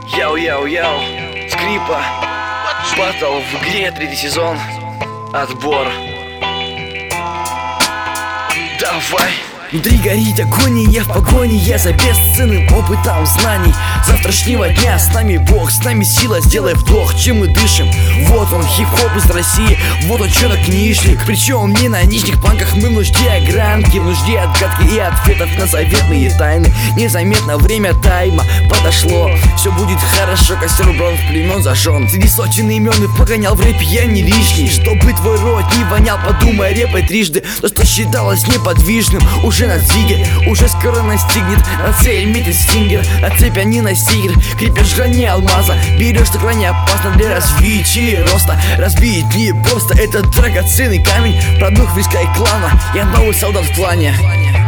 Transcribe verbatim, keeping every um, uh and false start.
Яу-яу-яу, скрипа, батл в игре, третий сезон, отбор. Давай. Внутри горит огонь, и я в погоне, я за бесценным опытом знаний завтрашнего дня. С нами Бог, с нами сила, сделай вдох, чем мы дышим. Вот он, хип-хоп из России, вот он чернокнижник. Причем не на нижних планках, мы в нужде огранки, в нужде отгадки и ответов на заветные тайны. Незаметно время тайма подошло, все будет хорошо, костер убран в племен зажжен. Среди сотен имен и погонял в рэпе я не лишний. Чтобы твой рот не вонял, подумай репой трижды. То, что считалось неподвижным, уже надвигает, уже скоро настигнет. На цель метит стингер, а цепь они настигнет. Крепишь грани алмаза, берешь так крайне опасно для развития и роста. Разбить не просто, это драгоценный камень. Продух виска и клана, я новый солдат в клане.